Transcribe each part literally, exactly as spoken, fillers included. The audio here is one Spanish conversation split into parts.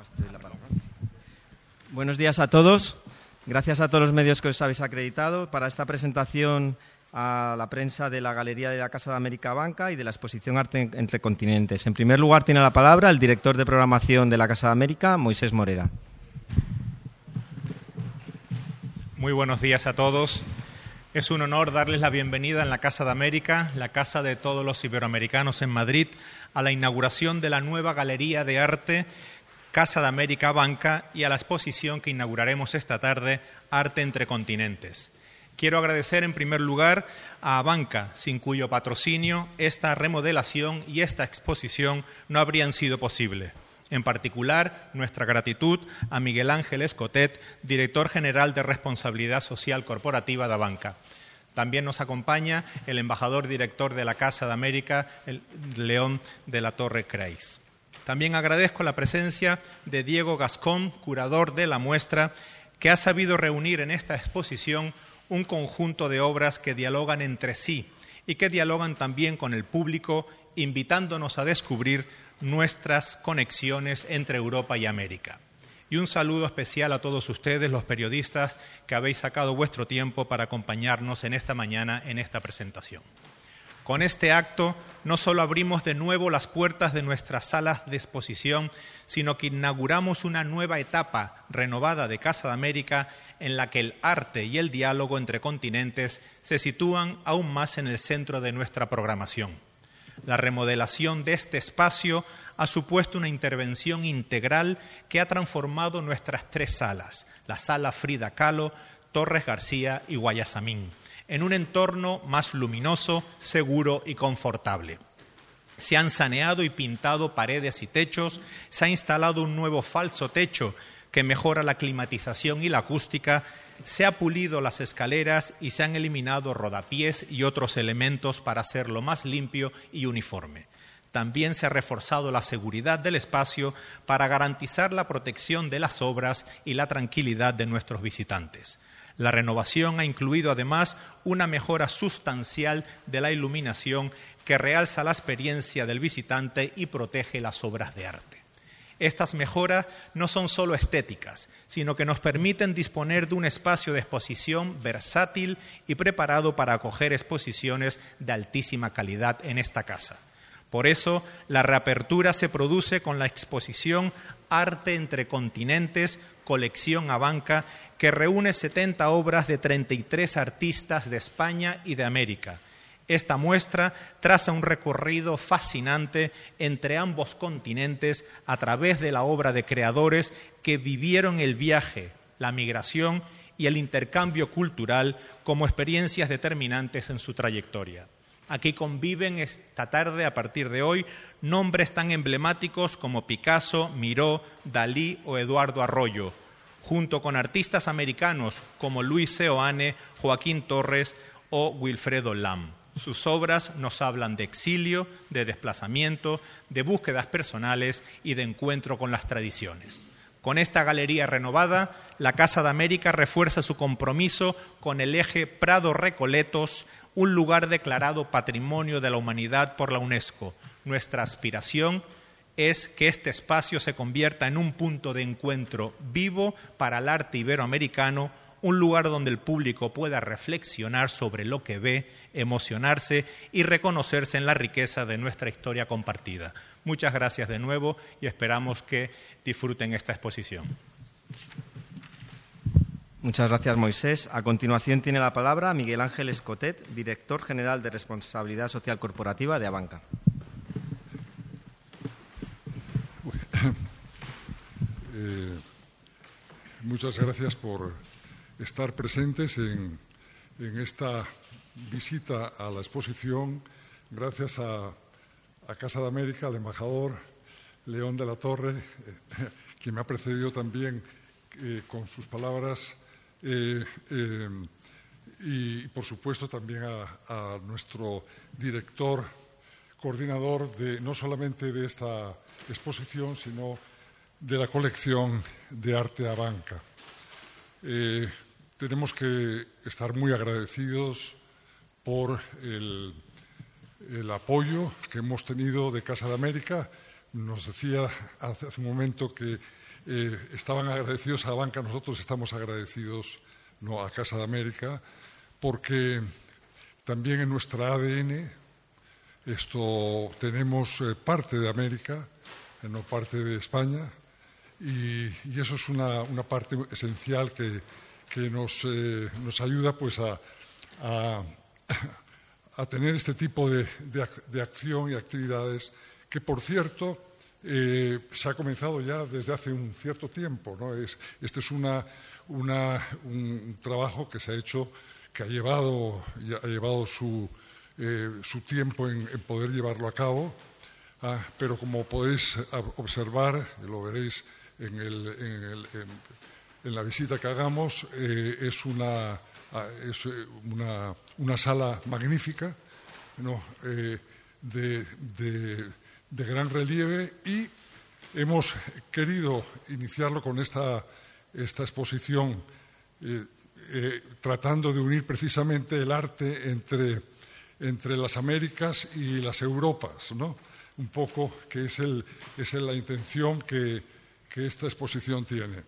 Buenos días a todos. Gracias a todos los medios que os habéis acreditado para esta presentación a la prensa de la Galería de la Casa de América Banca y de la exposición Arte entre Continentes. En primer lugar, tiene la palabra el director de programación de la Casa de América, Moisés Morera. Muy buenos días a todos. Es un honor darles la bienvenida en la Casa de América, la casa de todos los iberoamericanos en Madrid, a la inauguración de la nueva Galería de Arte Casa de América Banca y a la exposición que inauguraremos esta tarde, Arte entre Continentes. Quiero agradecer en primer lugar a Banca, sin cuyo patrocinio esta remodelación y esta exposición no habrían sido posible. En particular, nuestra gratitud a Miguel Ángel Escotet, director general de Responsabilidad Social Corporativa de Banca. También nos acompaña el embajador director de la Casa de América, el León de la Torre Kreis. También agradezco la presencia de Diego Gascón, curador de la muestra, que ha sabido reunir en esta exposición un conjunto de obras que dialogan entre sí y que dialogan también con el público, invitándonos a descubrir nuestras conexiones entre Europa y América. Y un saludo especial a todos ustedes, los periodistas, que habéis sacado vuestro tiempo para acompañarnos en esta mañana en esta presentación. Con este acto no solo abrimos de nuevo las puertas de nuestras salas de exposición, sino que inauguramos una nueva etapa renovada de Casa de América en la que el arte y el diálogo entre continentes se sitúan aún más en el centro de nuestra programación. La remodelación de este espacio ha supuesto una intervención integral que ha transformado nuestras tres salas, la Sala Frida Kahlo, Torres García y Guayasamín, en un entorno más luminoso, seguro y confortable. Se han saneado y pintado paredes y techos, se ha instalado un nuevo falso techo que mejora la climatización y la acústica, se ha pulido las escaleras y se han eliminado rodapiés y otros elementos para hacerlo más limpio y uniforme. También se ha reforzado la seguridad del espacio para garantizar la protección de las obras y la tranquilidad de nuestros visitantes. La renovación ha incluido además una mejora sustancial de la iluminación que realza la experiencia del visitante y protege las obras de arte. Estas mejoras no son solo estéticas, sino que nos permiten disponer de un espacio de exposición versátil y preparado para acoger exposiciones de altísima calidad en esta casa. Por eso, la reapertura se produce con la exposición Arte entre Continentes, colección a Banca, que reúne setenta obras de treinta y tres artistas de España y de América. Esta muestra traza un recorrido fascinante entre ambos continentes a través de la obra de creadores que vivieron el viaje, la migración y el intercambio cultural como experiencias determinantes en su trayectoria. Aquí conviven esta tarde, a partir de hoy, nombres tan emblemáticos como Picasso, Miró, Dalí o Eduardo Arroyo, junto con artistas americanos como Luis Seoane, Joaquín Torres o Wilfredo Lam. Sus obras nos hablan de exilio, de desplazamiento, de búsquedas personales y de encuentro con las tradiciones. Con esta galería renovada, la Casa de América refuerza su compromiso con el eje Prado-Recoletos, un lugar declarado Patrimonio de la Humanidad por la UNESCO. Nuestra aspiración es que este espacio se convierta en un punto de encuentro vivo para el arte iberoamericano, un lugar donde el público pueda reflexionar sobre lo que ve, emocionarse y reconocerse en la riqueza de nuestra historia compartida. Muchas gracias de nuevo y esperamos que disfruten esta exposición. Muchas gracias, Moisés. A continuación tiene la palabra Miguel Ángel Escotet, director general de Responsabilidad Social Corporativa de Abanca. Eh, muchas gracias por estar presentes en, en esta visita a la exposición. Gracias a, a Casa de América, al embajador León de la Torre, eh, que me ha precedido también eh, con sus palabras, eh, eh, y, por supuesto, también a, a nuestro director, coordinador de no solamente de esta exposición, sino de la colección de Arte a Banca. Eh, tenemos que estar muy agradecidos por el, el apoyo que hemos tenido de Casa de América. Nos decía hace un momento que eh, estaban agradecidos a Banca, nosotros estamos agradecidos, ¿no?, a Casa de América, porque también en nuestra A D N esto, tenemos eh, parte de América, eh, no parte de España, y, y eso es una, una parte esencial que, que nos, eh, nos ayuda pues a, a, a tener este tipo de, de, de acción y actividades que, por cierto, eh, se ha comenzado ya desde hace un cierto tiempo, ¿no? Es, este es una, una, un trabajo que se ha hecho, que ha llevado, ha llevado su, eh, su tiempo en, en poder llevarlo a cabo, ah, pero como podéis observar, lo veréis en, el, en, el, en, en la visita que hagamos, eh, es, una, es una, una sala magnífica, ¿no?, eh, de, de, de gran relieve, y hemos querido iniciarlo con esta, esta exposición eh, eh, tratando de unir precisamente el arte entre, entre las Américas y las Europas, ¿no? Un poco que es, el, es la intención que, que esta exposición tiene.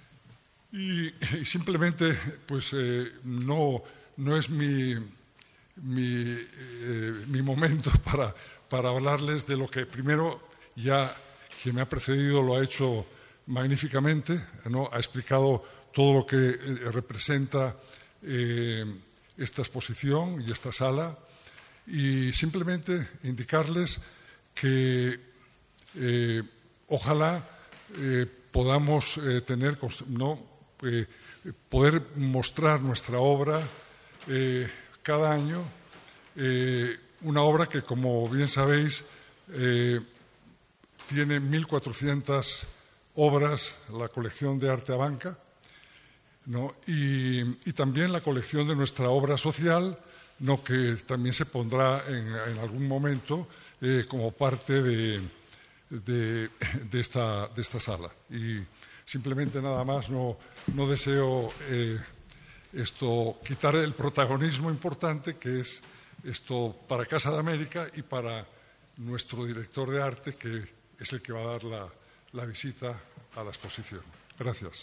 Y, y simplemente, pues eh, no, no es mi, mi, eh, mi momento para, para hablarles de lo que primero ya quien me ha precedido lo ha hecho magníficamente, ¿no? Ha explicado todo lo que eh, representa eh, esta exposición y esta sala, y simplemente indicarles que eh, ojalá eh, podamos eh, tener, ¿no?, eh, poder mostrar nuestra obra eh, cada año, eh, una obra que, como bien sabéis, eh, tiene mil cuatrocientas obras, la colección de Arte Abanca, ¿no?, y, y también la colección de nuestra obra social, ¿no?, que también se pondrá en, en algún momento eh, como parte de, de, de, esta, de esta sala. Y simplemente nada más, no, no deseo eh, esto quitar el protagonismo importante que es esto para Casa de América y para nuestro director de arte, que es el que va a dar la, la visita a la exposición. Gracias.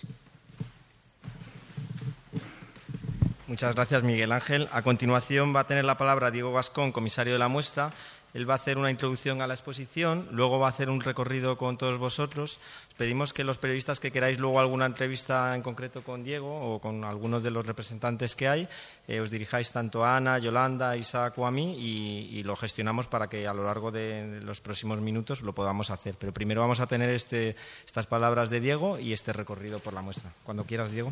Muchas gracias, Miguel Ángel. A continuación va a tener la palabra Diego Gascón, comisario de la muestra. Él va a hacer una introducción a la exposición, luego va a hacer un recorrido con todos vosotros. Os pedimos que los periodistas que queráis luego alguna entrevista en concreto con Diego o con algunos de los representantes que hay, eh, os dirijáis tanto a Ana, Yolanda, Isaac o a mí, y, y lo gestionamos para que a lo largo de los próximos minutos lo podamos hacer. Pero primero vamos a tener este, estas palabras de Diego y este recorrido por la muestra. Cuando quieras, Diego.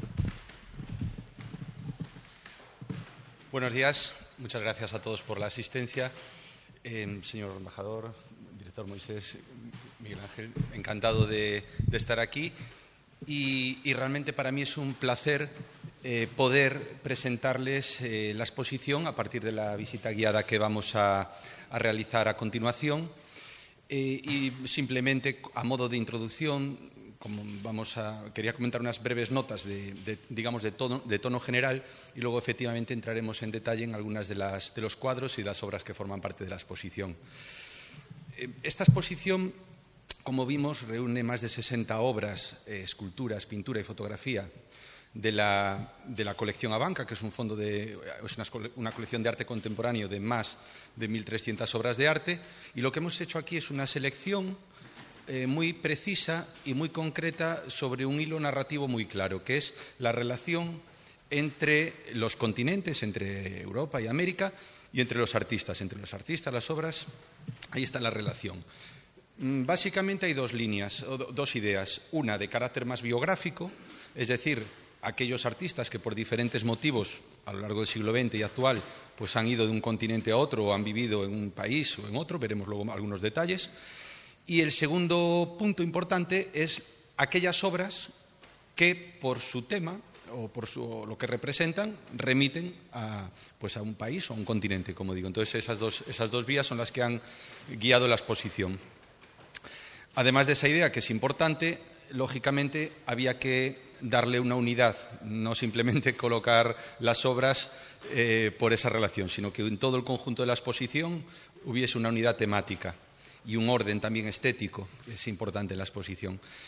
Buenos días, muchas gracias a todos por la asistencia. Eh, señor embajador, director Moisés, Miguel Ángel, encantado de, de estar aquí y, y realmente para mí es un placer eh, poder presentarles eh, la exposición a partir de la visita guiada que vamos a, a realizar a continuación eh, y simplemente a modo de introducción, como vamos a, quería comentar unas breves notas de, de, digamos de tono, de tono general y luego efectivamente entraremos en detalle en algunas de, las, de los cuadros y las obras que forman parte de la exposición. Esta exposición, como vimos, reúne más de sesenta obras, eh, esculturas, pintura y fotografía de la, de la colección Abanca, que es un fondo de, es una, una colección de arte contemporáneo de más de mil trescientas obras de arte, y lo que hemos hecho aquí es una selección Eh, muy precisa y muy concreta sobre un hilo narrativo muy claro, que es la relación entre los continentes, entre Europa y América, y entre los artistas. Entre los artistas, las obras, ahí está la relación. Básicamente hay dos líneas, o dos ideas. Una de carácter más biográfico, es decir, aquellos artistas que por diferentes motivos a lo largo del siglo veinte y actual pues han ido de un continente a otro o han vivido en un país o en otro, veremos luego algunos detalles. Y el segundo punto importante es aquellas obras que, por su tema o por su, o lo que representan, remiten a, pues a un país o a un continente, como digo. Entonces, esas dos, esas dos vías son las que han guiado la exposición. Además de esa idea, que es importante, lógicamente había que darle una unidad, no simplemente colocar las obras eh, por esa relación, sino que en todo el conjunto de la exposición hubiese una unidad temática y un orden también estético, es importante en la exposición.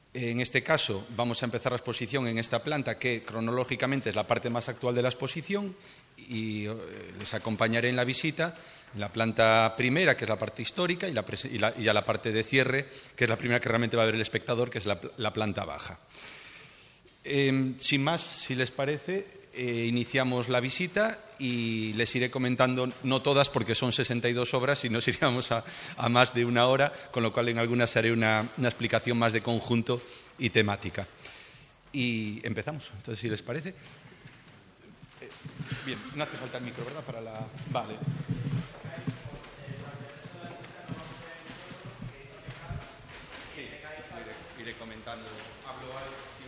En este caso, vamos a empezar la exposición en esta planta, que cronológicamente es la parte más actual de la exposición, y les acompañaré en la visita en la planta primera, que es la parte histórica, y, la, y, la, y ya la parte de cierre, que es la primera que realmente va a ver el espectador, que es la, la planta baja. Eh, sin más, si les parece, eh, iniciamos la visita y les iré comentando, no todas porque son sesenta y dos obras y nos iríamos a, a más de una hora, con lo cual en algunas haré una, una explicación más de conjunto y temática. Y empezamos, entonces, si les parece. Eh, bien, no hace falta el micro, ¿verdad? Para la... Vale. Sí, iré, iré comentando. Hablo algo.